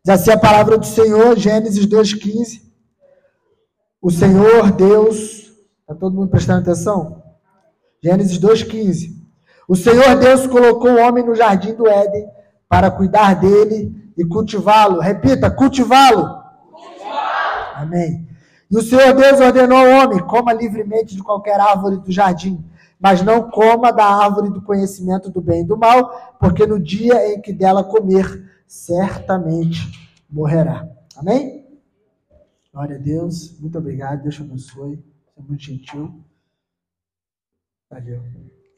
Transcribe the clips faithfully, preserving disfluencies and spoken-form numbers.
Diz assim a palavra do Senhor, Gênesis dois, quinze. O Senhor Deus... Está todo mundo prestando atenção? Gênesis dois, quinze. O Senhor Deus colocou o homem no jardim do Éden para cuidar dele e cultivá-lo. Repita, cultivá-lo. Cultivá-lo. Amém. E o Senhor Deus ordenou ao homem, coma livremente de qualquer árvore do jardim, mas não coma da árvore do conhecimento do bem e do mal, porque no dia em que dela comer, certamente morrerá. Amém? Glória a Deus. Muito obrigado. Deus te abençoe. Você é muito gentil. Valeu.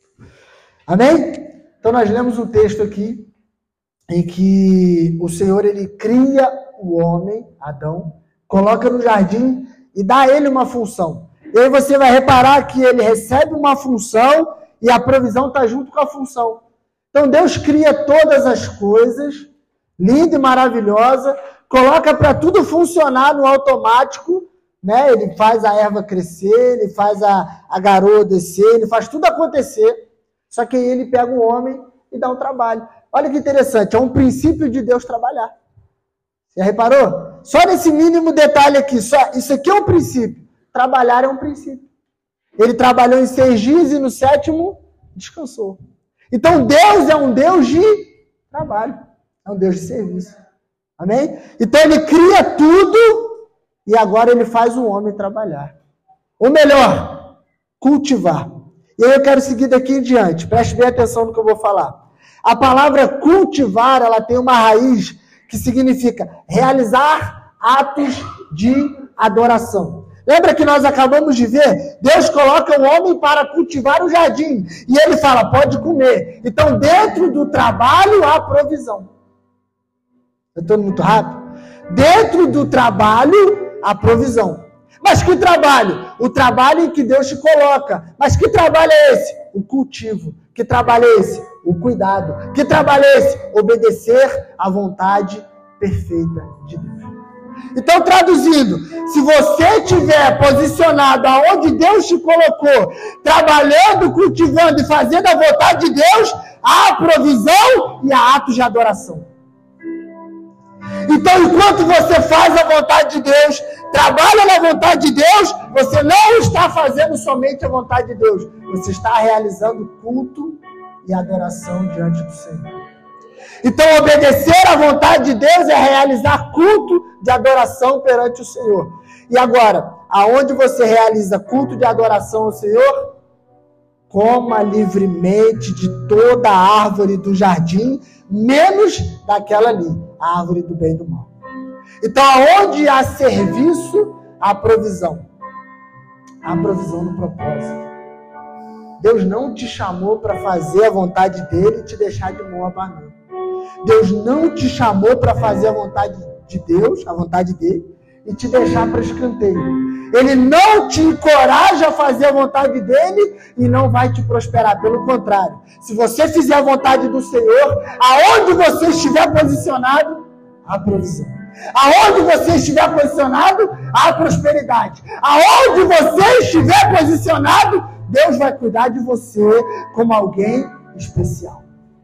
Amém? Então nós lemos um texto aqui em que o Senhor ele cria o homem, Adão, coloca no jardim e dá a ele uma função. E aí você vai reparar que ele recebe uma função e a provisão está junto com a função. Então Deus cria todas as coisas, linda e maravilhosa, coloca para tudo funcionar no automático, né? Ele faz a erva crescer, ele faz a, a garoa descer, ele faz tudo acontecer. Só que aí ele pega o homem e dá um trabalho. Olha que interessante, é um princípio de Deus trabalhar. Você reparou? Só nesse mínimo detalhe aqui, só, isso aqui é um princípio. Trabalhar é um princípio. Ele trabalhou em seis dias e no sétimo descansou. Então Deus é um Deus de trabalho, é um Deus de serviço. Amém? Então ele cria tudo e agora ele faz o homem trabalhar. Ou melhor, cultivar. E aí eu quero seguir daqui em diante. Preste bem atenção no que eu vou falar. A palavra cultivar, ela tem uma raiz que significa realizar atos de adoração. Lembra que nós acabamos de ver? Deus coloca o homem para cultivar o jardim. E ele fala, pode comer. Então, dentro do trabalho, há provisão. Eu estou muito rápido? Dentro do trabalho, há provisão. Mas que trabalho? O trabalho em que Deus te coloca. Mas que trabalho é esse? O cultivo. Que trabalho é esse? O cuidado. Que trabalho é esse? Obedecer à vontade perfeita de Deus. Então, traduzindo, se você estiver posicionado aonde Deus te colocou, trabalhando, cultivando e fazendo a vontade de Deus, há provisão e há atos de adoração. Então, enquanto você faz a vontade de Deus, trabalha na vontade de Deus, você não está fazendo somente a vontade de Deus. Você está realizando culto e adoração diante do Senhor. Então, obedecer à vontade de Deus é realizar culto de adoração perante o Senhor. E agora, aonde você realiza culto de adoração ao Senhor? Coma livremente de toda a árvore do jardim, menos daquela ali, a árvore do bem e do mal. Então, aonde há serviço, há provisão. Há provisão no propósito. Deus não te chamou para fazer a vontade dele e te deixar de mão abanando. Deus não te chamou para fazer a vontade de Deus, a vontade dele, e te deixar para escanteio. Ele não te encoraja a fazer a vontade dele e não vai te prosperar. Pelo contrário, se você fizer a vontade do Senhor, aonde você estiver posicionado, há provisão. Aonde você estiver posicionado, há prosperidade. Aonde você estiver posicionado, Deus vai cuidar de você como alguém especial.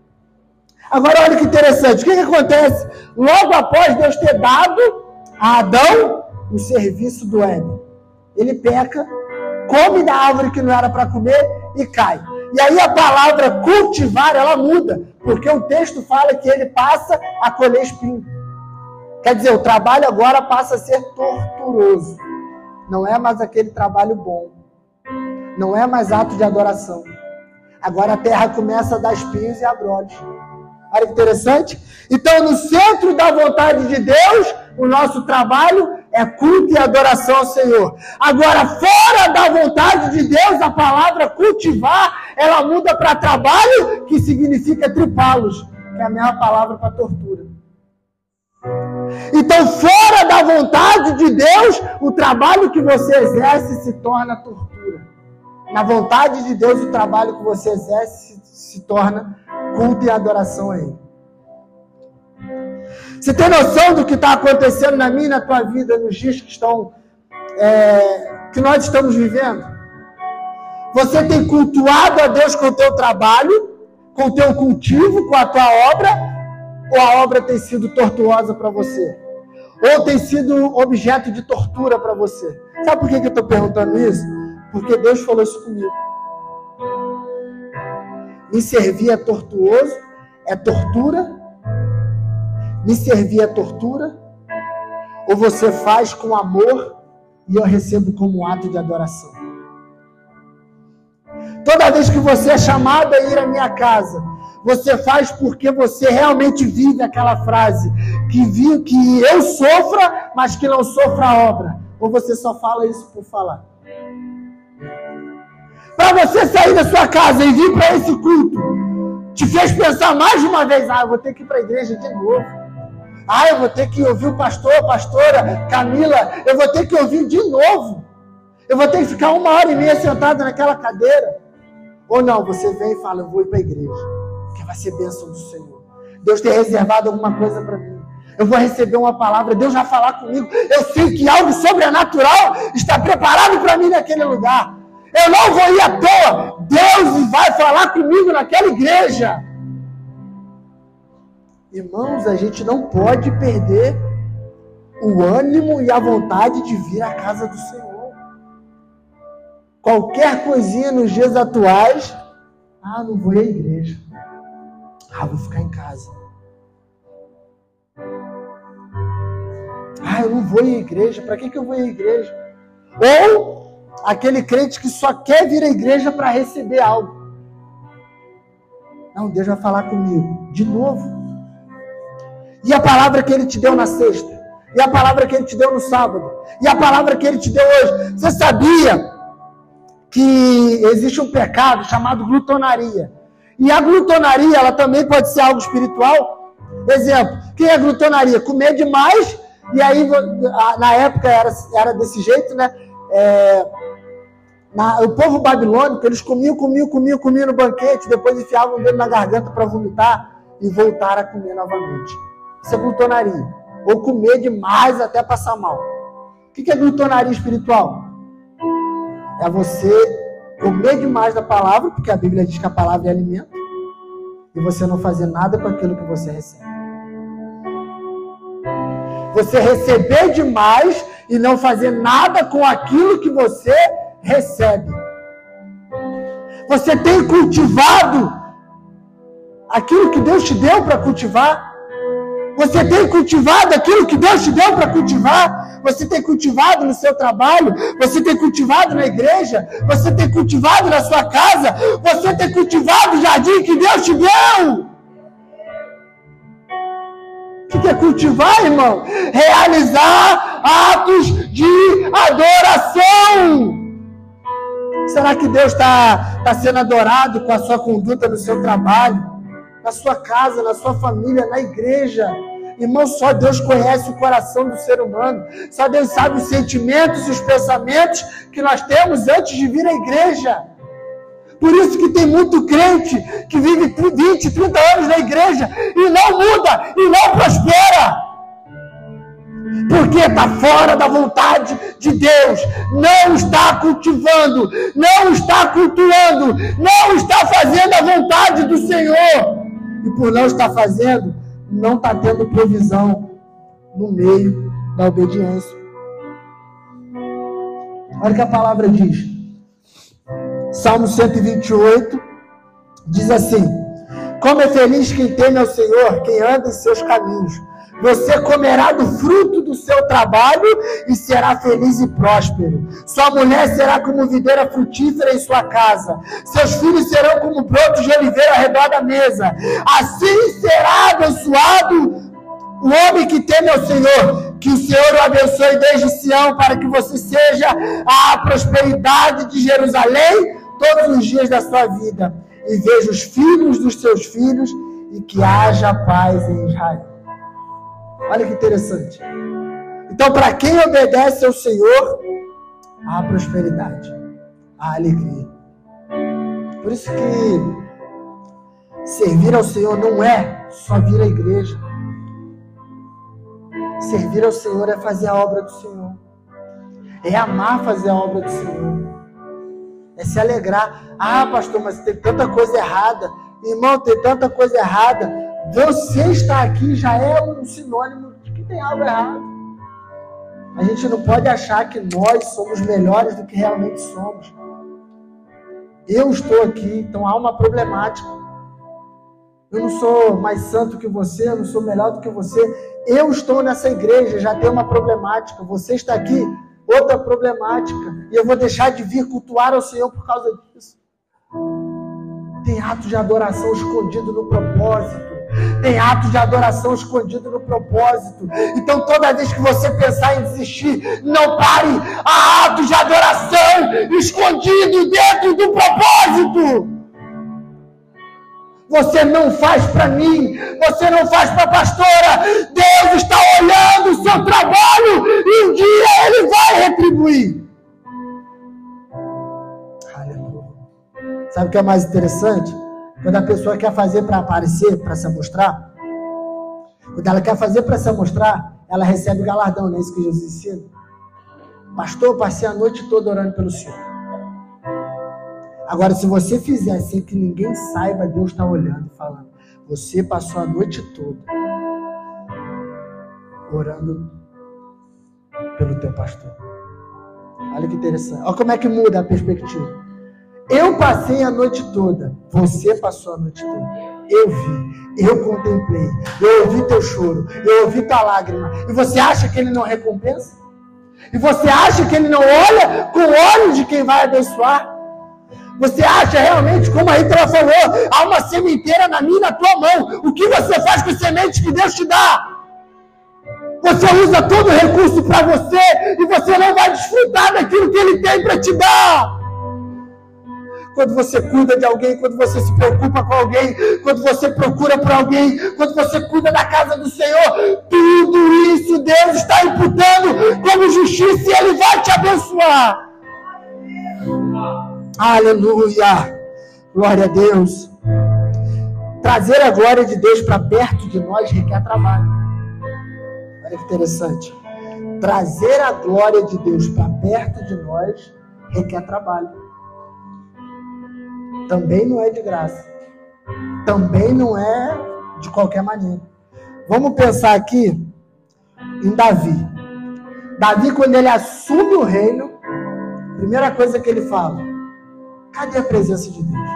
Agora, olha que interessante. O que, que acontece? Logo após Deus ter dado a Adão o serviço do Éden, ele peca, come da árvore que não era para comer e cai. E aí a palavra cultivar, ela muda, porque o texto fala que ele passa a colher espinho. Quer dizer, o trabalho agora passa a ser torturoso. Não é mais aquele trabalho bom. Não é mais ato de adoração. Agora a terra começa a dar espinhos e abrolhos. Olha que interessante. Então, no centro da vontade de Deus, o nosso trabalho é culto e adoração ao Senhor. Agora, fora da vontade de Deus, a palavra cultivar, ela muda para trabalho, que significa tripá-los, que é a mesma palavra para tortura. Então, fora da vontade de Deus, o trabalho que você exerce se torna tortura. Na vontade de Deus, o trabalho que você exerce se, se torna culto e adoração a Ele. Você tem noção do que está acontecendo na minha e na tua vida nos dias que, estão, é, que nós estamos vivendo? Você tem cultuado a Deus com o teu trabalho, com o teu cultivo, com a tua obra, Ou a obra tem sido tortuosa para você? Ou tem sido objeto de tortura para você? Sabe por que eu estou perguntando isso? Porque Deus falou isso comigo. Me servir é tortuoso, é tortura? Me servir é tortura? Ou você faz com amor e eu recebo como um ato de adoração? Toda vez que você é chamado a ir à minha casa, você faz porque você realmente vive aquela frase, que, vi, que eu sofra, mas que não sofra a obra. Ou você só fala isso por falar? Para você sair da sua casa e vir para esse culto, te fez pensar mais de uma vez, ah, eu vou ter que ir para a igreja de novo. Ah, eu vou ter que ouvir o pastor, a pastora, Camila, eu vou ter que ouvir de novo. Eu vou ter que ficar uma hora e meia sentado naquela cadeira. Ou não, você vem e fala, eu vou ir para a igreja, porque vai ser bênção do Senhor. Deus tem reservado alguma coisa para mim. Eu vou receber uma palavra, Deus vai falar comigo. Eu sei que algo sobrenatural está preparado para mim naquele lugar. Eu não vou ir à toa. Deus vai falar comigo naquela igreja. Irmãos, a gente não pode perder o ânimo e a vontade de vir à casa do Senhor. Qualquer coisinha nos dias atuais, ah, não vou ir à igreja. Ah, vou ficar em casa. Ah, eu não vou ir à igreja. Para que que eu vou ir à igreja? Ou aquele crente que só quer vir à igreja para receber algo. Não, Deus vai falar comigo de novo. E a palavra que Ele te deu na sexta? E a palavra que Ele te deu no sábado? E a palavra que Ele te deu hoje? Você sabia que existe um pecado chamado glutonaria? E a glutonaria, ela também pode ser algo espiritual. Exemplo, o que é glutonaria? Comer demais, e aí, na época era, era desse jeito, né? É, na, o povo babilônico, eles comiam, comiam, comiam, comiam no banquete, depois enfiavam o dedo na garganta para vomitar e voltar a comer novamente. Isso é glutonaria. Ou comer demais até passar mal. O que é glutonaria espiritual? É você comer demais da palavra, porque a Bíblia diz que a palavra é alimento, e você não fazer nada com aquilo que você recebe. Você receber demais e não fazer nada com aquilo que você recebe. Você tem cultivado aquilo que Deus te deu para cultivar? Você tem cultivado aquilo que Deus te deu para cultivar? Você tem cultivado no seu trabalho? Você tem cultivado na igreja? Você tem cultivado na sua casa? Você tem cultivado o jardim que Deus te deu? O que é cultivar, irmão? Realizar atos de adoração. Será que Deus está tá sendo adorado com a sua conduta no seu trabalho? Na sua casa, na sua família, na igreja? Irmão, só Deus conhece o coração do ser humano. Só Deus sabe os sentimentos e os pensamentos que nós temos antes de vir à igreja. Por isso que tem muito crente que vive vinte, trinta anos na igreja e não muda, e não prospera. Porque está fora da vontade de Deus. Não está cultivando, não está cultuando, não está fazendo a vontade do Senhor. E por não estar fazendo, não está tendo provisão no meio da obediência. Olha o que a palavra diz. Salmo cento e vinte e oito diz assim: como é feliz quem teme ao Senhor, quem anda em seus caminhos. Você comerá do fruto do seu trabalho e será feliz e próspero. Sua mulher será como videira frutífera em sua casa. Seus filhos serão como brotos de oliveira ao redor da mesa. Assim será abençoado o homem que teme ao Senhor. Que o Senhor o abençoe desde Sião, para que você seja a prosperidade de Jerusalém todos os dias da sua vida. E veja os filhos dos seus filhos, e que haja paz em Israel. Olha que interessante. Então, para quem obedece ao Senhor, há prosperidade, há alegria. Por isso que servir ao Senhor não é só vir à igreja. Servir ao Senhor é fazer a obra do Senhor. É amar fazer a obra do Senhor. É se alegrar. Ah, pastor, mas tem tanta coisa errada. Irmão, tem tanta coisa errada. Você estar aqui já é um sinônimo de que tem algo errado. A gente não pode achar que nós somos melhores do que realmente somos. Eu estou aqui, então há uma problemática. Eu não sou mais santo que você, eu não sou melhor do que você. Eu estou nessa igreja, já tem uma problemática. Você está aqui, outra problemática. E eu vou deixar de vir cultuar ao Senhor por causa disso. Tem ato de adoração escondido no propósito. Tem ato de adoração escondido no propósito. Então, toda vez que você pensar em desistir, não pare. Há ato de adoração escondido dentro do propósito. Você não faz para mim, você não faz para a pastora. Deus está olhando o seu trabalho e um dia Ele vai retribuir. Aleluia. Sabe o que é mais interessante? Quando a pessoa quer fazer para aparecer, para se mostrar, quando ela quer fazer para se mostrar, ela recebe galardão, não é isso que Jesus ensina? Pastor, eu passei a noite toda orando pelo Senhor. Agora, se você fizer sem que ninguém saiba, Deus está olhando e falando, você passou a noite toda orando pelo teu pastor. Olha que interessante. Olha como é que muda a perspectiva. Eu passei a noite toda, você passou a noite toda. Eu vi, eu contemplei, eu ouvi teu choro, eu ouvi tua lágrima. E você acha que Ele não recompensa? E você acha que Ele não olha com olhos de quem vai abençoar? Você acha realmente, como a Rita falou, há uma sementeira na minha e na tua mão. O que você faz com a semente que Deus te dá? Você usa todo o recurso para você e você não vai desfrutar daquilo que Ele tem para te dar. Quando você cuida de alguém, quando você se preocupa com alguém, quando você procura por alguém, quando você cuida da casa do Senhor, tudo isso Deus está imputando como justiça e Ele vai te abençoar. Aleluia! Glória a Deus! Trazer a glória de Deus para perto de nós requer trabalho. Olha que interessante. Trazer a glória de Deus para perto de nós requer trabalho. Também não é de graça. Também não é de qualquer maneira. Vamos pensar aqui em Davi. Davi, quando ele assume o reino, a primeira coisa que ele fala, cadê a presença de Deus?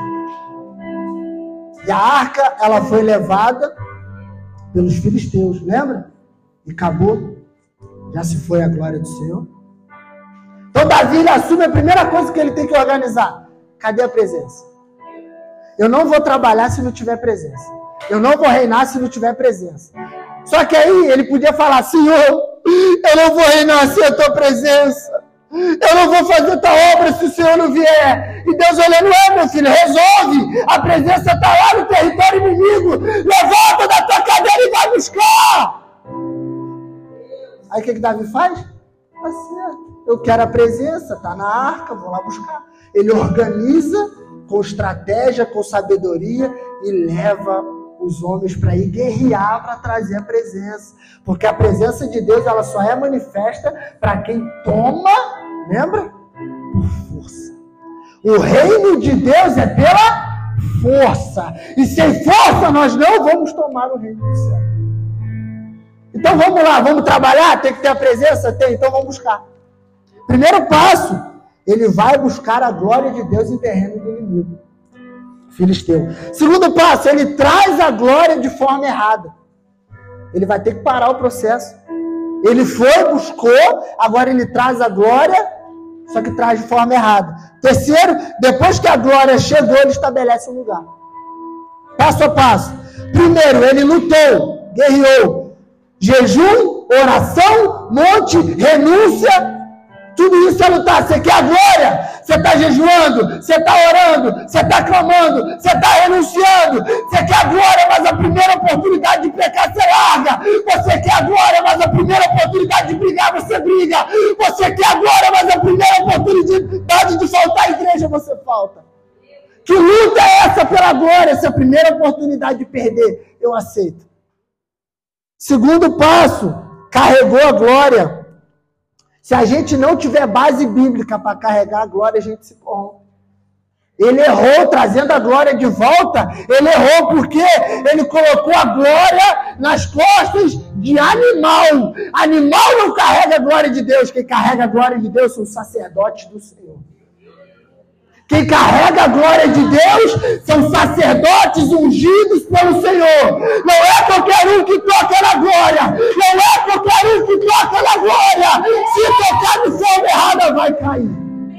E a arca, ela foi levada pelos filisteus, lembra? E acabou. Já se foi a glória do Senhor. Então Davi, ele assume a primeira coisa que ele tem que organizar. Cadê a presença? Eu não vou trabalhar se não tiver presença. Eu não vou reinar se não tiver presença. Só que aí ele podia falar, Senhor, eu não vou reinar sem a tua presença. Eu não vou fazer tua obra se o Senhor não vier. E Deus olhando, é meu filho, resolve. A presença está lá no território inimigo. Levanta da tua cadeira e vai buscar. Aí o que que Davi faz? Tá certo. Eu quero a presença, tá na arca, vou lá buscar. Ele organiza com estratégia, com sabedoria e leva os homens para ir guerrear para trazer a presença. Porque a presença de Deus, ela só é manifesta para quem toma, lembra? Por força. O reino de Deus é pela força. E sem força nós não vamos tomar o reino do céu. Então vamos lá, vamos trabalhar? Tem que ter a presença? Tem, então vamos buscar. Primeiro passo, ele vai buscar a glória de Deus em terreno do inimigo. Filisteu. Segundo passo, ele traz a glória de forma errada. Ele vai ter que parar o processo. Ele foi, buscou, agora ele traz a glória, só que traz de forma errada. Terceiro, depois que a glória chegou, ele estabelece um lugar. Passo a passo. Primeiro, ele lutou, guerreou. Jejum, oração, monte, renúncia. Tudo isso é lutar. Você quer a glória? Você está jejuando, você está orando, você está clamando, você está renunciando. Você quer a glória, mas a primeira oportunidade de pecar você larga. Você quer a glória, mas a primeira oportunidade de brigar você briga. Você quer a glória, mas a primeira oportunidade de faltar à igreja você falta. Que luta é essa pela glória? Essa é a primeira oportunidade de perder. Eu aceito. Segundo passo, carregou a glória. Se a gente não tiver base bíblica para carregar a glória, a gente se corrompe. Ele errou trazendo a glória de volta. Ele errou porque ele colocou a glória nas costas de animal. Animal não carrega a glória de Deus. Quem carrega a glória de Deus são os sacerdotes do Senhor. Quem carrega a glória de Deus são sacerdotes ungidos pelo Senhor. Não é qualquer um que toca na glória. Não é qualquer um que toca na glória. Se tocar de forma errada, vai cair.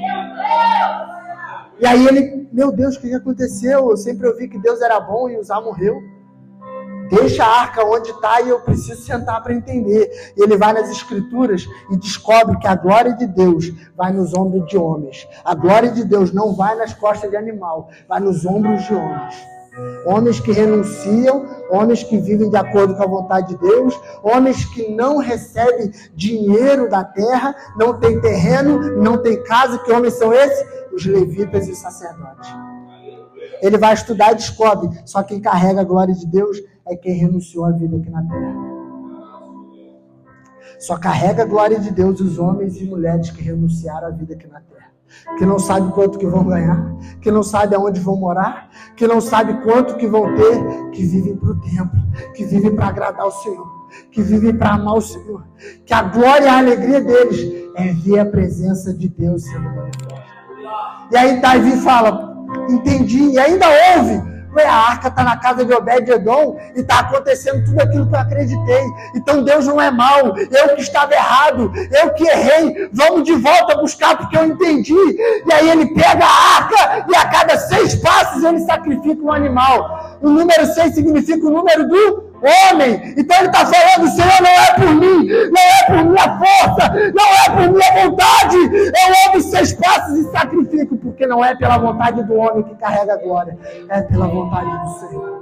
E aí ele, meu Deus, o que aconteceu? Eu sempre ouvi que Deus era bom e Uzá morreu. Deixa a arca onde está e eu preciso sentar para entender. E ele vai nas escrituras e descobre que a glória de Deus vai nos ombros de homens. A glória de Deus não vai nas costas de animal, vai nos ombros de homens. Homens que renunciam, homens que vivem de acordo com a vontade de Deus, homens que não recebem dinheiro da terra, não tem terreno, não tem casa. Que homens são esses? Os levitas e os sacerdotes. Ele vai estudar e descobre, só quem carrega a glória de Deus é quem renunciou à vida aqui na terra. Só carrega a glória de Deus os homens e mulheres que renunciaram à vida aqui na terra. Que não sabe quanto que vão ganhar, que não sabe aonde vão morar, que não sabe quanto que vão ter, que vivem para o templo, que vivem para agradar o Senhor, que vivem para amar o Senhor. Que a glória e a alegria deles é ver a presença de Deus sendo manifesta. E aí Davi fala, entendi, e ainda ouve. A arca está na casa de Obed-Edom e está acontecendo tudo aquilo que eu acreditei. Então Deus não é mau, eu que estava errado, eu que errei, vamos de volta buscar porque eu entendi. E aí ele pega a arca e a cada seis passos ele sacrifica um animal. O número seis significa o número do homem. Então ele está falando, Senhor, não é por mim, não é por minha força, não é por minha vontade. Eu ando seis passos e sacrifico, porque não é pela vontade do homem que carrega a glória, é pela vontade do Senhor.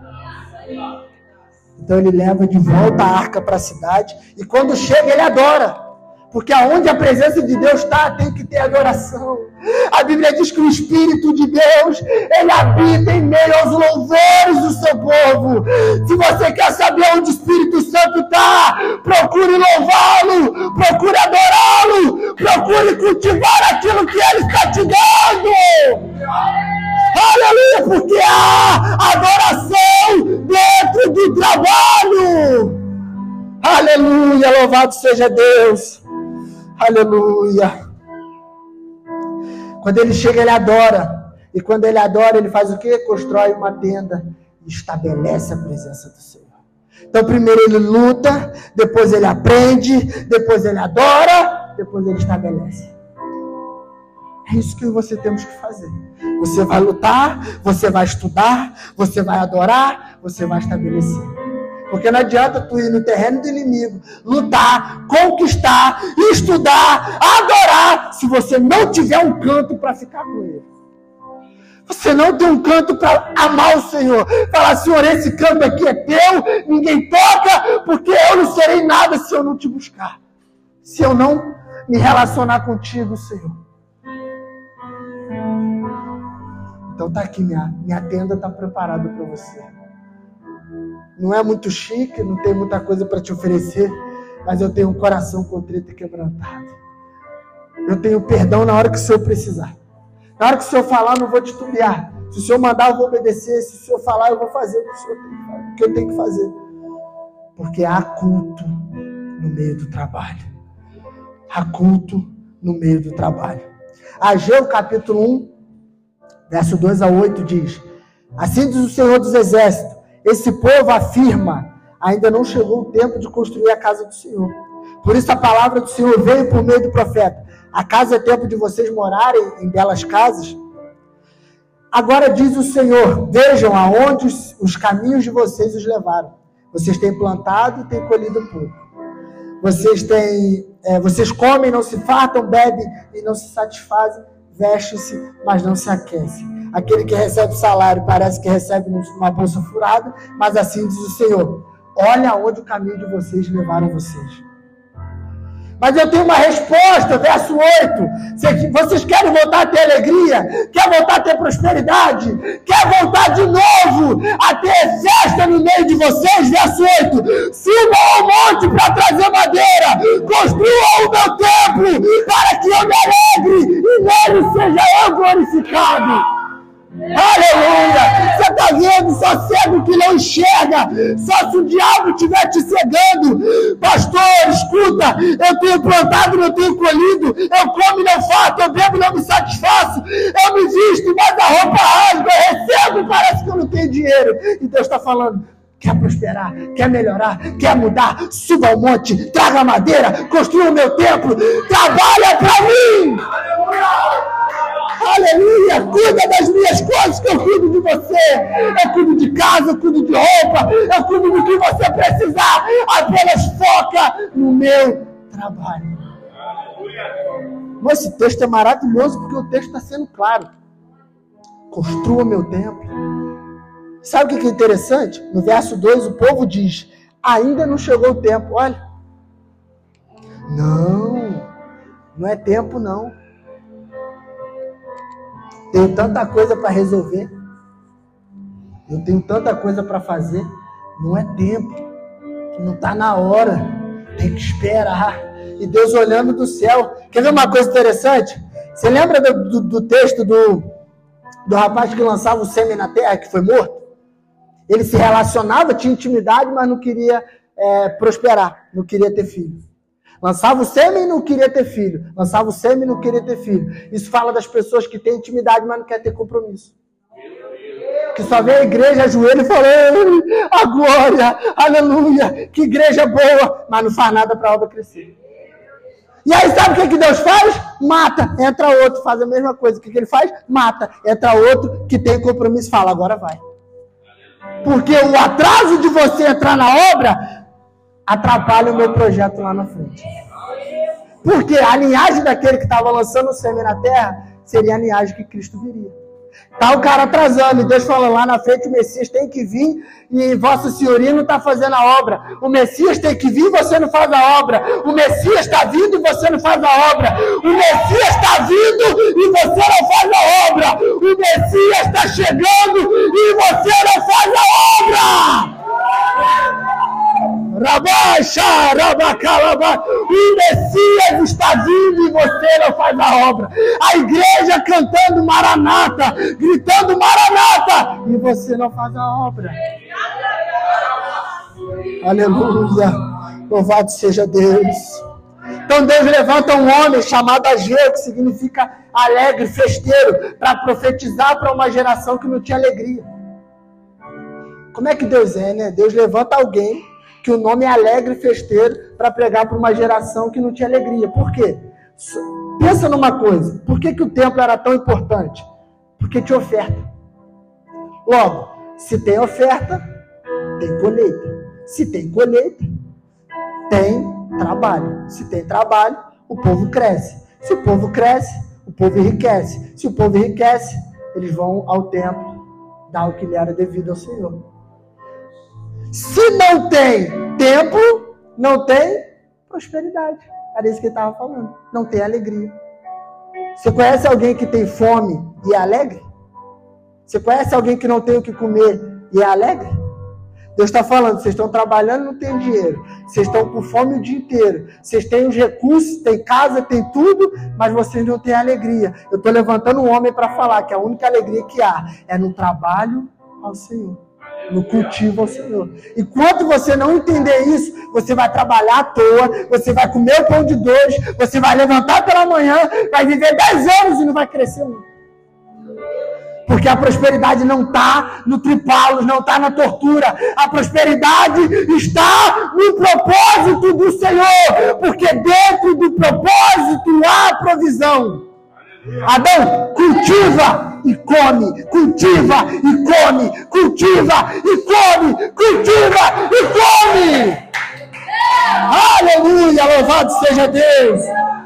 Então ele leva de volta a arca para a cidade e quando chega ele adora. Porque aonde a presença de Deus está, tem que ter adoração. A Bíblia diz que o Espírito de Deus, ele habita em meio aos louvores do seu povo. Se você quer saber onde o Espírito Santo está, procure louvá-lo, procure adorá-lo, procure cultivar aquilo que ele está te dando. Aleluia, porque há adoração dentro do trabalho. Aleluia, louvado seja Deus. Aleluia. Quando ele chega, ele adora. E quando ele adora, ele faz o quê? Constrói uma tenda e estabelece a presença do Senhor. Então, primeiro ele luta, depois ele aprende, depois ele adora, depois ele estabelece. É isso que você temos que fazer. Você vai lutar, você vai estudar, você vai adorar, você vai estabelecer. Porque não adianta tu ir no terreno do inimigo, lutar, conquistar, estudar, adorar, se você não tiver um canto para ficar com ele. Você não tem um canto para amar o Senhor. Falar, Senhor, esse canto aqui é teu, ninguém toca, porque eu não serei nada se eu não te buscar. Se eu não me relacionar contigo, Senhor. Então tá aqui, minha, minha tenda está preparada para você. Não é muito chique, não tem muita coisa para te oferecer, mas eu tenho um coração contrito e quebrantado. Eu tenho perdão na hora que o Senhor precisar. Na hora que o Senhor falar, eu não vou titubear. Se o Senhor mandar, eu vou obedecer. Se o Senhor falar, eu vou fazer o que, o Senhor tem que fazer, o que eu tenho que fazer. Porque há culto no meio do trabalho. Há culto no meio do trabalho. Ageu capítulo um, verso dois a oito diz: assim diz o Senhor dos Exércitos, esse povo afirma, ainda não chegou o tempo de construir a casa do Senhor. Por isso a palavra do Senhor veio por meio do profeta. A casa é tempo de vocês morarem em belas casas? Agora diz o Senhor, vejam aonde os, os caminhos de vocês os levaram. Vocês têm plantado e têm colhido pouco. Vocês têm, é, vocês comem, não se fartam, bebem e não se satisfazem, vestem-se, mas não se aquecem. Aquele que recebe salário parece que recebe uma bolsa furada, mas assim diz o Senhor, olha onde o caminho de vocês levaram vocês. Mas eu tenho uma resposta, verso oito. Vocês querem voltar a ter alegria? Quer voltar a ter prosperidade? Quer voltar de novo a ter festa no meio de vocês? Verso oito. Subam ao monte para trazer madeira. Construam o meu templo para que eu me alegre e nele seja eu glorificado. cego, só cego que não enxerga, só se o diabo estiver te cegando. Pastor, escuta, eu tenho plantado, não tenho colhido, eu como e não faço, eu bebo e não me satisfaço, eu me visto, mas a roupa rasga, eu recebo, parece que eu não tenho dinheiro. E Deus está falando, quer prosperar, quer melhorar, quer mudar, suba ao monte, traga madeira, construa o meu templo, trabalha para mim. Aleluia, cuida das minhas coisas que eu cuido de você. Eu cuido de casa, eu cuido de roupa, eu cuido do que você precisar. Apenas foca no meu trabalho. Mas esse texto é maravilhoso porque o texto está sendo claro. Construa meu templo. Sabe o que é interessante? No verso dois o povo diz, ainda não chegou o tempo. Olha, não, não é tempo não. Tenho tanta coisa para resolver. Eu tenho tanta coisa para fazer. Não é tempo. Não está na hora. Tem que esperar. E Deus olhando do céu. Quer ver uma coisa interessante? Você lembra do, do, do texto do, do rapaz que lançava o sêmen na terra, que foi morto? Ele se relacionava, tinha intimidade, mas não queria é, prosperar. Não queria ter filho. Lançava o sêmen e não queria ter filho. Lançava o sêmen e não queria ter filho. Isso fala das pessoas que têm intimidade, mas não querem ter compromisso. Que só vê a igreja, ajoelha e fala, a glória, aleluia, que igreja boa, mas não faz nada para a obra crescer. E aí sabe o que, que Deus faz? Mata, entra outro, faz a mesma coisa. O que, que ele faz? Mata, entra outro que tem compromisso e fala, agora vai. Porque o atraso de você entrar na obra atrapalha o meu projeto lá na frente. Porque a linhagem daquele que estava lançando o sêmen na terra seria a linhagem que Cristo viria. Tá o cara atrasando, e Deus falando lá na frente, o Messias tem que vir e Vossa Senhoria não está fazendo a obra. O Messias tem que vir e você não faz a obra. O Messias está vindo e você não faz a obra. O Messias está vindo e você não faz a obra. O Messias está chegando e você não faz a obra. Rabaixa, rabacalaba. O Messias está vindo e você não faz a obra. A igreja cantando Maranata, gritando Maranata, e você não faz a obra. Aleluia. Louvado seja Deus. Então Deus levanta um homem chamado Ageu, que significa alegre, festeiro, para profetizar para uma geração que não tinha alegria. Como é que Deus é, né? Deus levanta alguém que o nome é alegre e festeiro para pregar para uma geração que não tinha alegria. Por quê? Pensa numa coisa. Por que, que o templo era tão importante? Porque tinha oferta. Logo, se tem oferta, tem colheita. Se tem colheita, tem trabalho. Se tem trabalho, o povo cresce. Se o povo cresce, o povo enriquece. Se o povo enriquece, eles vão ao templo dar o que lhe era devido ao Senhor. Se não tem templo, não tem prosperidade. Era isso que ele estava falando. Não tem alegria. Você conhece alguém que tem fome e é alegre? Você conhece alguém que não tem o que comer e é alegre? Deus está falando, vocês estão trabalhando e não tem dinheiro. Vocês estão com fome o dia inteiro. Vocês têm os recursos, têm casa, têm tudo, mas vocês não têm alegria. Eu estou levantando um homem para falar que a única alegria que há é no trabalho ao Senhor. No cultivo ao Senhor. Enquanto você não entender isso, você vai trabalhar à toa, você vai comer o pão de dores, você vai levantar pela manhã, vai viver dez anos e não vai crescer muito. Porque a prosperidade não está no tripalos, não está na tortura. A prosperidade está no propósito do Senhor. Porque dentro do propósito há provisão. Adão, cultiva e come, cultiva e come, cultiva e come, cultiva e come. Aleluia, louvado seja Deus.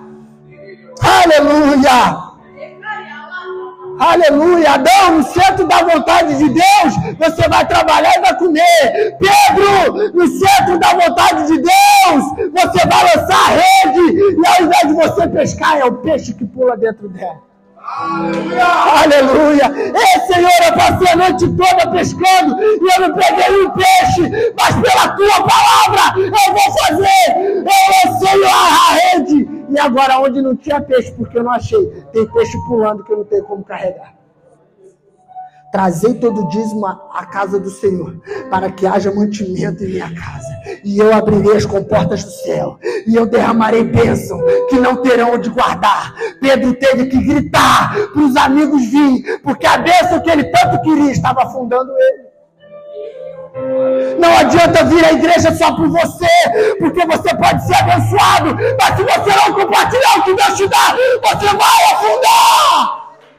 Aleluia. Aleluia. Adão, no centro da vontade de Deus, você vai trabalhar e vai comer. Pedro, no centro da vontade de Deus, você vai lançar a rede e ao invés de você pescar, é o peixe que pula dentro dela. Aleluia. Aleluia. Ei, Senhor, eu passei a noite toda pescando e eu não peguei um peixe, mas pela tua palavra eu vou fazer. Eu lancei a rede. E agora onde não tinha peixe, porque eu não achei, tem peixe pulando que eu não tenho como carregar. trazei todo o dízimo à casa do Senhor, para que haja mantimento em minha casa. E eu abrirei as comportas do céu, e eu derramarei bênção, que não terão onde guardar. Pedro teve que gritar para os amigos virem, porque a bênção que ele tanto queria estava afundando ele. Não adianta vir à igreja só por você, porque você pode ser abençoado, mas se você não compartilhar o que Deus te dá, você vai afundar.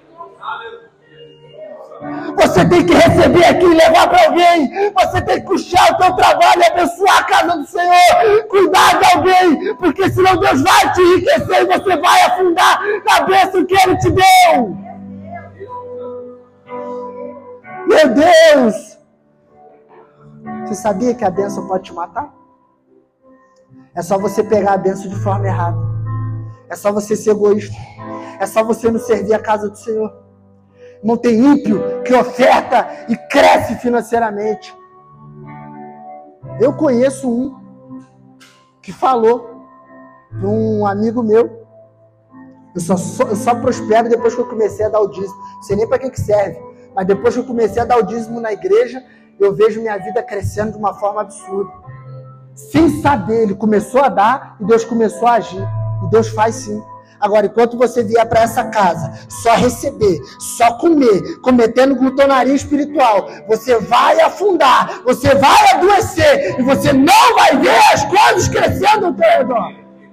Você tem que receber aqui e levar para alguém. Você tem que custear o teu trabalho e abençoar a casa do Senhor. Cuidar de alguém, porque senão Deus vai te enriquecer e você vai afundar na bênção que Ele te deu. Meu Deus! Você sabia que a bênção pode te matar? É só você pegar a bênção de forma errada. É só você ser egoísta. É só você não servir a casa do Senhor. Não tem ímpio que oferta e cresce financeiramente. Eu conheço um que falou para um amigo meu: eu só, eu só prospero depois que eu comecei a dar o dízimo. Não sei nem para que que serve, mas depois que eu comecei a dar o dízimo na igreja, eu vejo minha vida crescendo de uma forma absurda. Sem saber, ele começou a dar e Deus começou a agir. E Deus faz sim. Agora, enquanto você vier para essa casa, só receber, só comer, cometendo glutonaria espiritual, você vai afundar, você vai adoecer e você não vai ver as coisas crescendo ao teu redor.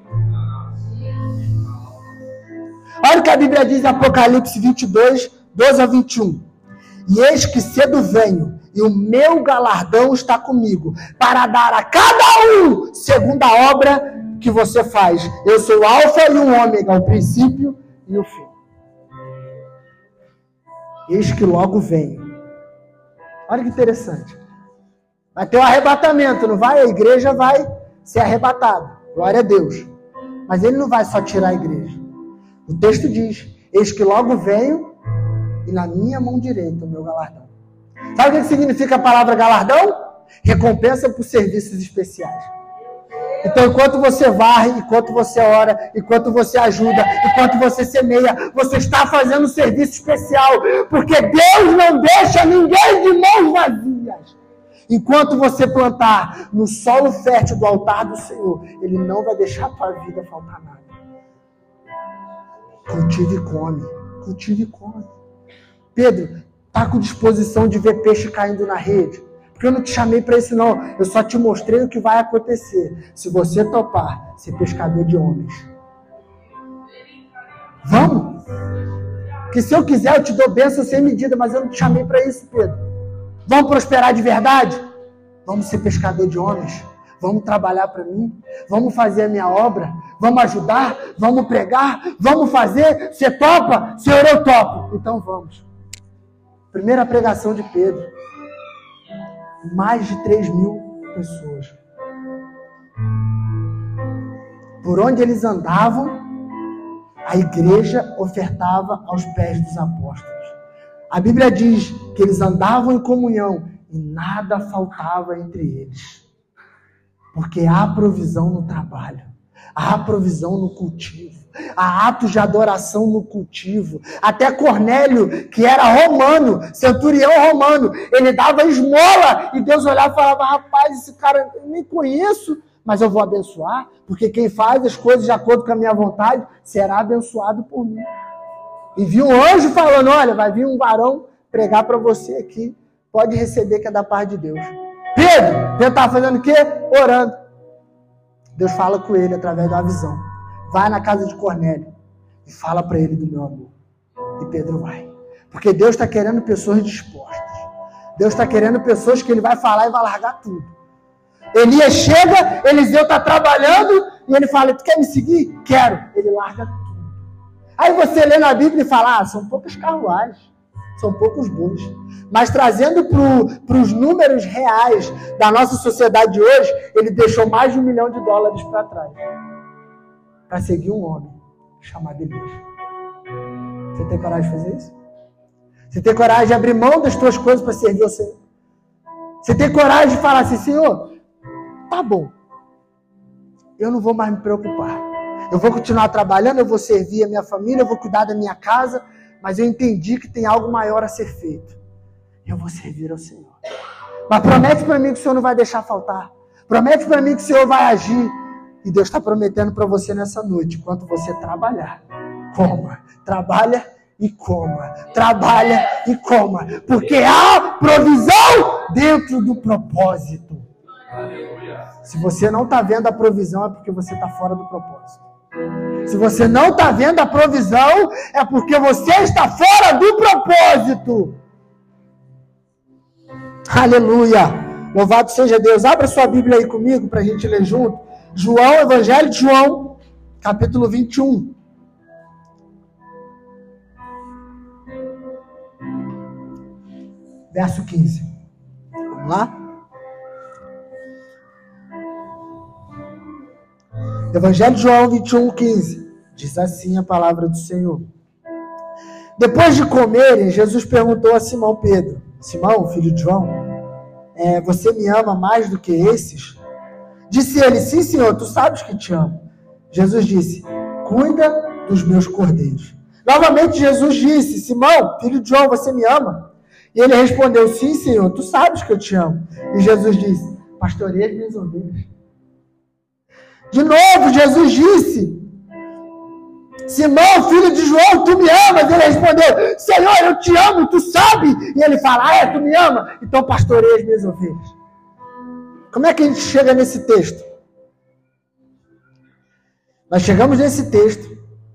Olha o que a Bíblia diz em Apocalipse vinte e dois, doze a vinte e um. E eis que cedo venho, e o meu galardão está comigo, para dar a cada um segundo a obra que você faz. Eu sou o alfa e o ômega, o princípio e o fim. Eis que logo venho. Olha que interessante. Vai ter um arrebatamento, não vai? A igreja vai ser arrebatada. Glória a Deus. Mas ele não vai só tirar a igreja. O texto diz: eis que logo venho e na minha mão direita o meu galardão. Sabe o que significa a palavra galardão? Recompensa por serviços especiais. Então, enquanto você varre, enquanto você ora, enquanto você ajuda, enquanto você semeia, você está fazendo um serviço especial, porque Deus não deixa ninguém de mãos vazias. Enquanto você plantar no solo fértil do altar do Senhor, Ele não vai deixar a tua vida faltar nada. Cultive e come, cultive e come. Pedro, está com disposição de ver peixe caindo na rede? Porque eu não te chamei para isso não, eu só te mostrei o que vai acontecer. Se você topar, ser pescador de homens. Vamos? Que se eu quiser eu te dou bênção sem medida, mas eu não te chamei para isso, Pedro. Vamos prosperar de verdade? Vamos ser pescador de homens? Vamos trabalhar para mim? Vamos fazer a minha obra? Vamos ajudar? Vamos pregar? Vamos fazer? Você topa? Senhor, eu topo. Então vamos. Primeira pregação de Pedro. Mais de três mil pessoas. Por onde eles andavam, a igreja ofertava aos pés dos apóstolos. A Bíblia diz que eles andavam em comunhão e nada faltava entre eles. Porque há provisão no trabalho, há provisão no cultivo, há atos de adoração no cultivo. Até Cornélio, que era romano, centurião romano, ele dava esmola e Deus olhava e falava: rapaz, esse cara eu nem conheço, mas eu vou abençoar, porque quem faz as coisas de acordo com a minha vontade será abençoado por mim. E viu um anjo falando: olha, vai vir um varão pregar para você aqui, pode receber, que é da parte de Deus. Pedro, Pedro estava fazendo o quê? Orando. Deus fala com ele através da visão. Vai na casa de Cornélio e fala para ele do meu amor. E Pedro vai. Porque Deus está querendo pessoas dispostas. Deus está querendo pessoas que ele vai falar e vai largar tudo. Elias chega, Eliseu está trabalhando e ele fala: tu quer me seguir? Quero. Ele larga tudo. Aí você lê na Bíblia e fala: ah, são poucas carruagens, são poucos bois. Mas trazendo para os números reais da nossa sociedade de hoje, ele deixou mais de um milhão de dólares para trás. Para seguir um homem chamado Elias. Você tem coragem de fazer isso? Você tem coragem de abrir mão das tuas coisas para servir ao Senhor? Você tem coragem de falar assim: Senhor, tá bom, eu não vou mais me preocupar. Eu vou continuar trabalhando, eu vou servir a minha família, eu vou cuidar da minha casa, mas eu entendi que tem algo maior a ser feito. eu vou servir ao Senhor. Mas promete para mim que o Senhor não vai deixar faltar. Promete para mim que o Senhor vai agir. E Deus está prometendo para você nessa noite, enquanto você trabalhar, coma. Trabalha e coma. Trabalha e coma. Porque há provisão dentro do propósito. Se você não está vendo a provisão, é porque você está fora do propósito. Se você não está vendo a provisão, é porque você está fora do propósito. Aleluia! Louvado seja Deus. Abra sua Bíblia aí comigo para a gente ler junto. João, Evangelho de João, capítulo vinte e um. Verso quinze. Vamos lá? Evangelho de João vinte e um, quinze. Diz assim a palavra do Senhor. Depois de comerem, Jesus perguntou a Simão Pedro: Simão, filho de João, é, você me ama mais do que esses? Disse ele: sim, Senhor, tu sabes que te amo. Jesus disse: cuida dos meus cordeiros. Novamente Jesus disse: Simão, filho de João, você me ama? E ele respondeu: sim, Senhor, tu sabes que eu te amo. E Jesus disse: pastoreia as minhas ovelhas. De novo, Jesus disse: Simão, filho de João, tu me amas? Ele respondeu: Senhor, eu te amo, tu sabe? E ele fala: ah, é, tu me ama? Então pastoreia as minhas ovelhas. Como é que a gente chega nesse texto? Nós chegamos nesse texto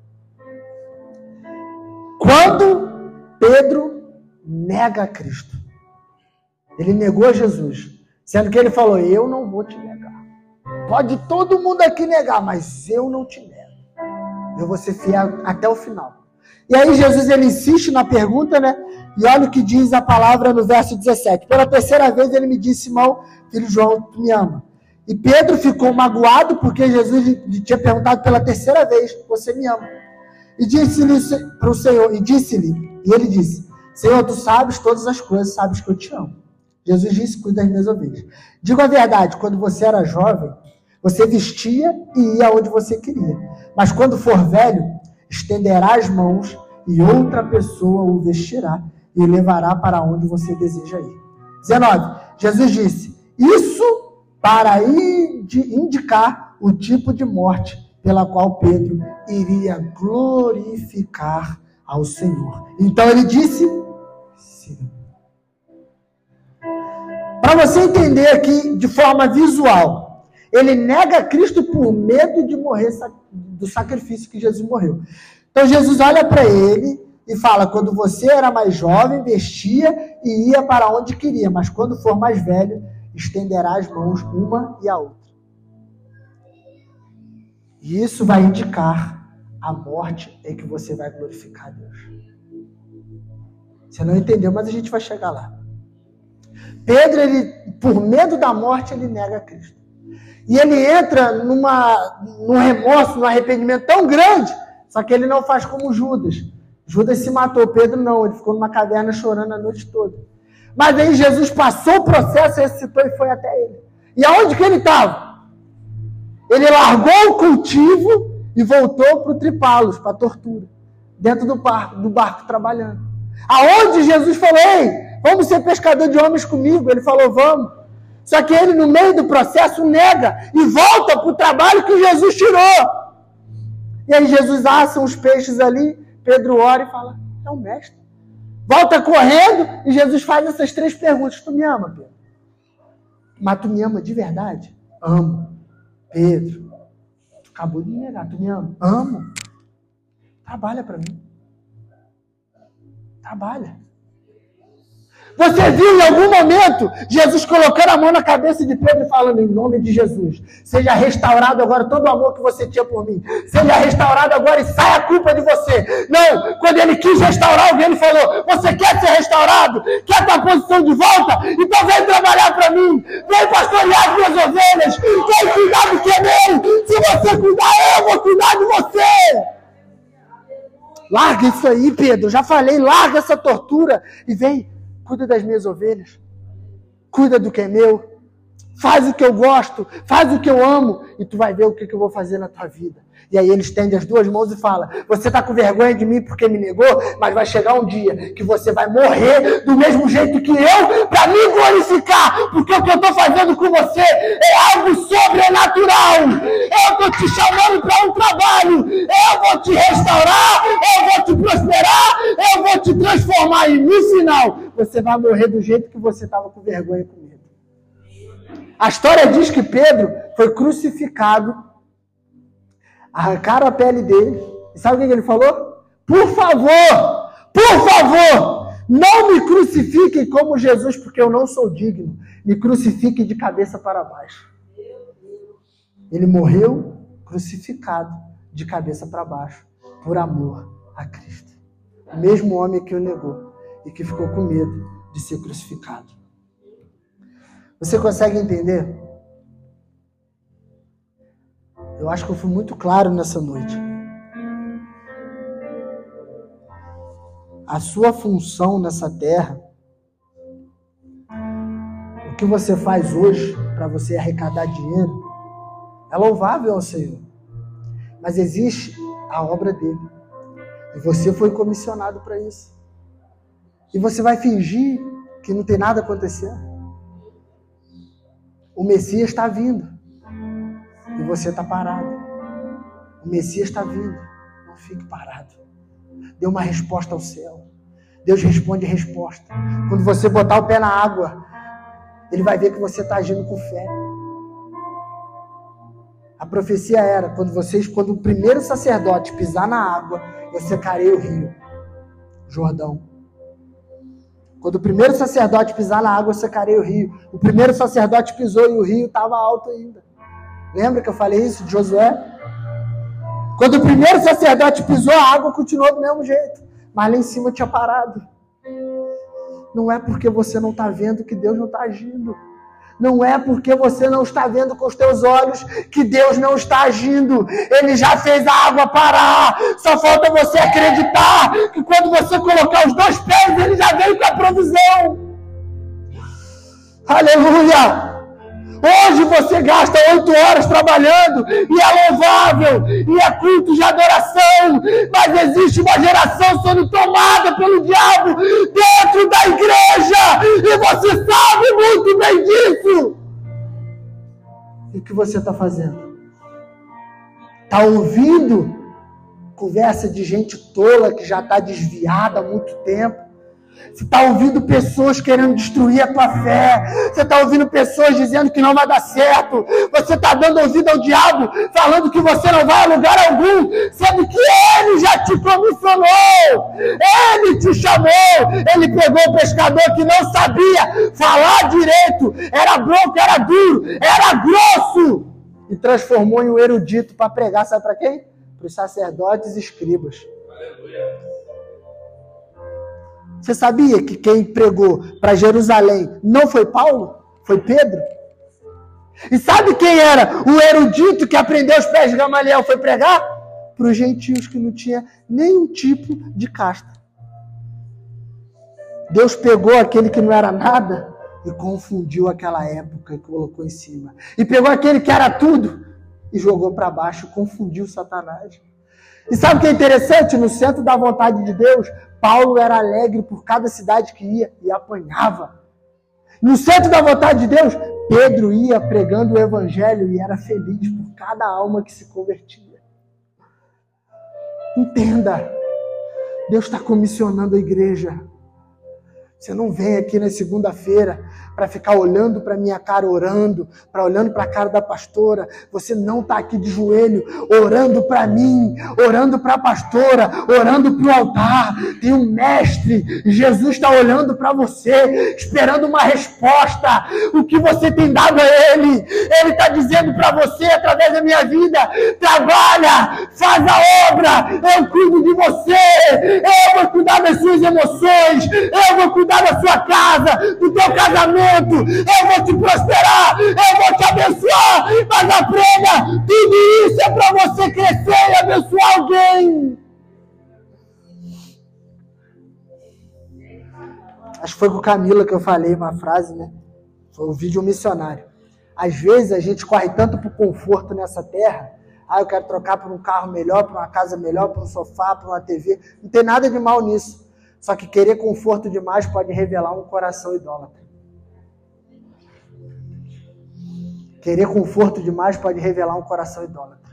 quando Pedro nega a Cristo. Ele negou a Jesus, sendo que ele falou: eu não vou te negar. Pode todo mundo aqui negar, mas eu não te nego. Eu vou ser fiel até o final. E aí Jesus, ele insiste na pergunta, né? E olha o que diz a palavra no verso dezessete. Pela terceira vez ele me disse: Simão, filho de João, tu me ama? E Pedro ficou magoado porque Jesus lhe tinha perguntado pela terceira vez: você me ama? E disse-lhe para o Senhor, e disse-lhe, e ele disse: Senhor, tu sabes todas as coisas, sabes que eu te amo. Jesus disse: cuida das minhas ovelhas. Digo a verdade, quando você era jovem, você vestia e ia onde você queria. Mas quando for velho, estenderá as mãos e outra pessoa o vestirá e o levará para onde você deseja ir. dezenove. Jesus disse: isso para indicar o tipo de morte pela qual Pedro iria glorificar ao Senhor. Então ele disse: sim. Para você entender aqui de forma visual, ele nega Cristo por medo de morrer do sacrifício que Jesus morreu. Então Jesus olha para ele e fala: quando você era mais jovem, vestia e ia para onde queria, mas quando for mais velho, estenderá as mãos uma e a outra. E isso vai indicar a morte em que você vai glorificar a Deus. Você não entendeu, mas a gente vai chegar lá. Pedro, ele, por medo da morte, ele nega Cristo. E ele entra numa, num remorso, num arrependimento tão grande, só que ele não faz como Judas. Judas se matou, Pedro não, ele ficou numa caverna chorando a noite toda. Mas aí Jesus passou o processo, ressuscitou e foi até ele. E aonde que ele estava? Ele largou o cultivo e voltou para o Tripalos, para a tortura, dentro do barco, do barco trabalhando. Aonde Jesus falou: ei, vamos ser pescador de homens comigo? Ele falou: vamos. Só que ele, no meio do processo, nega e volta para o trabalho que Jesus tirou. E aí Jesus assa uns peixes ali, Pedro ora e fala: é o mestre. Volta correndo e Jesus faz essas três perguntas: tu me ama, Pedro? Mas tu me ama de verdade? Amo. Pedro, tu acabou de me negar, tu me ama? Amo. Trabalha para mim. Trabalha. Você viu em algum momento Jesus colocando a mão na cabeça de Pedro e falando: em nome de Jesus, seja restaurado agora todo o amor que você tinha por mim. Seja restaurado agora e saia a culpa de você. Não, quando ele quis restaurar alguém, ele falou: você quer ser restaurado? Quer tua posição de volta? Então vem trabalhar para mim. Vem pastorear as minhas ovelhas. Vem cuidar do que é meu. Se você cuidar, eu vou cuidar de você. Larga isso aí, Pedro. Já falei, larga essa tortura e vem. Cuida das minhas ovelhas. Cuida do que é meu. faz o que eu gosto, faz o que eu amo, e tu vai ver o que eu vou fazer na tua vida. E aí ele estende as duas mãos e fala, você está com vergonha de mim porque me negou, mas vai chegar um dia que você vai morrer do mesmo jeito que eu, para me glorificar, porque o que eu estou fazendo com você é algo sobrenatural. Eu estou te chamando para um trabalho, eu vou te restaurar, eu vou te prosperar, eu vou te transformar, e no final você vai morrer do jeito que você estava com vergonha e com medo. A história diz que Pedro foi crucificado, arrancaram a pele dele. E sabe o que ele falou? Por favor, por favor, não me crucifiquem como Jesus, porque eu não sou digno. Me crucifiquem de cabeça para baixo. Ele morreu crucificado de cabeça para baixo, por amor a Cristo. O mesmo homem que o negou e que ficou com medo de ser crucificado. Você consegue entender? Eu acho que eu fui muito claro nessa noite. A sua função nessa terra, o que você faz hoje para você arrecadar dinheiro, é louvável ao Senhor. Mas existe a obra dele. E você foi comissionado para isso. E você vai fingir que não tem nada acontecendo. O Messias está vindo. E você está parado. O Messias está vindo. Não fique parado. Dê uma resposta ao céu. Deus responde resposta. Quando você botar o pé na água, Ele vai ver que você está agindo com fé. A profecia era, quando vocês, quando o primeiro sacerdote pisar na água, eu secarei o rio Jordão. Quando o primeiro sacerdote pisar na água, eu secarei o rio. O primeiro sacerdote pisou e o rio estava alto ainda. Lembra que eu falei isso de Josué? Quando o primeiro sacerdote pisou, a água continuou do mesmo jeito. Mas lá em cima tinha parado. Não é porque você não está vendo que Deus não está agindo. Não é porque você não está vendo com os teus olhos que Deus não está agindo. Ele já fez a água parar. Só falta você acreditar que quando você colocar os dois pés, Ele já veio com a provisão. Aleluia! Hoje você gasta oito horas trabalhando e é louvável, e é culto de adoração, mas existe uma geração sendo tomada pelo diabo dentro da igreja, e você sabe muito bem disso. E o que você está fazendo? Está ouvindo conversa de gente tola que já está desviada há muito tempo? Você está ouvindo pessoas querendo destruir a tua fé. Você está ouvindo pessoas dizendo que não vai dar certo. Você está dando ouvido ao diabo, falando que você não vai a lugar algum, sendo que ele já te comissionou. Ele te chamou. Ele pegou o pescador que não sabia falar direito, era bronco, era duro, era grosso, e transformou em um erudito para pregar. Sabe para quem? Para os sacerdotes e escribas. Aleluia. Você sabia que quem pregou para Jerusalém não foi Paulo? Foi Pedro? E sabe quem era o erudito que aprendeu os pés de Gamaliel? Foi pregar? Para os gentios que não tinha nenhum tipo de casta. Deus pegou aquele que não era nada e confundiu aquela época e colocou em cima. E pegou aquele que era tudo e jogou para baixo, confundiu Satanás. E sabe o que é interessante? No centro da vontade de Deus, Paulo era alegre por cada cidade que ia e apanhava. No centro da vontade de Deus, Pedro ia pregando o evangelho e era feliz por cada alma que se convertia. Entenda, Deus está comissionando a igreja. Você não vem aqui na segunda-feira para ficar olhando para a minha cara, orando, para olhando para a cara da pastora. Você não está aqui de joelho, orando para mim, orando para a pastora, orando para o altar. Tem um mestre, Jesus está olhando para você, esperando uma resposta. O que você tem dado a Ele? Ele está dizendo para você, através da minha vida, trabalha, faz a obra, eu cuido de você, eu vou cuidar das suas emoções, eu vou cuidar da sua casa, do teu casamento, eu vou te prosperar, eu vou te abençoar, mas aprenda, tudo isso é para você crescer e abençoar alguém. Acho que foi com Camila que eu falei uma frase, né? Foi um vídeo missionário. Às vezes a gente corre tanto por conforto nessa terra. Ah, eu quero trocar por um carro melhor, por uma casa melhor, por um sofá, por uma T V. Não tem nada de mal nisso. Só que querer conforto demais pode revelar um coração idólatra. Querer conforto demais pode revelar um coração idólatra.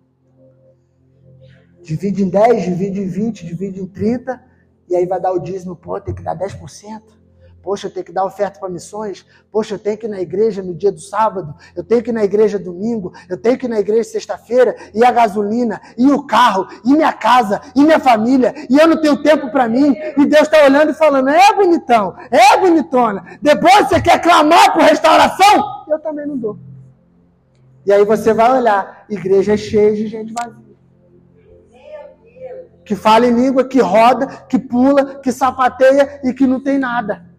Divide em dez, divide em vinte, divide em trinta, e aí vai dar o dízimo, pô, tem que dar dez por cento. Poxa, eu tenho que dar oferta para missões. Poxa, eu tenho que ir na igreja no dia do sábado. Eu tenho que ir na igreja domingo. Eu tenho que ir na igreja sexta-feira. E a gasolina, e o carro, e minha casa, e minha família. E eu não tenho tempo para mim. E Deus está olhando e falando, é bonitão, é bonitona. Depois você quer clamar por restauração? Eu também não dou. E aí você vai olhar, igreja cheia de gente vazia. Que fala em língua, que roda, que pula, que sapateia e que não tem nada.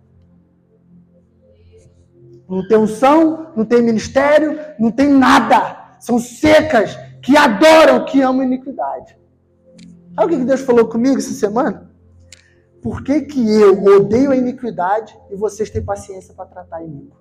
Não tem unção, não tem ministério, não tem nada. São secas, que adoram, que amam iniquidade. Sabe o que Deus falou comigo essa semana? Por que que eu odeio a iniquidade e vocês têm paciência para tratar a iníquo?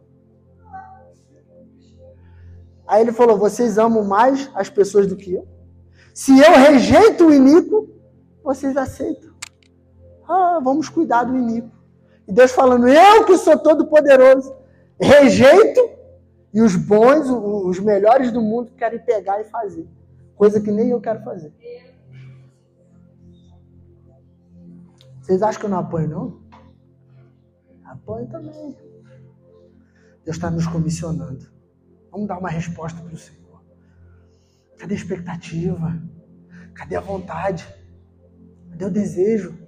Aí ele falou, vocês amam mais as pessoas do que eu? Se eu rejeito o iníquo, vocês aceitam. Ah, vamos cuidar do iníquo. E Deus falando, eu que sou todo poderoso, rejeito, e os bons, os melhores do mundo querem pegar e fazer. Coisa que nem eu quero fazer. Vocês acham que eu não apoio, não? Apoio também. Deus está nos comissionando. Vamos dar uma resposta para o Senhor. Cadê a expectativa? Cadê a vontade? Cadê o desejo?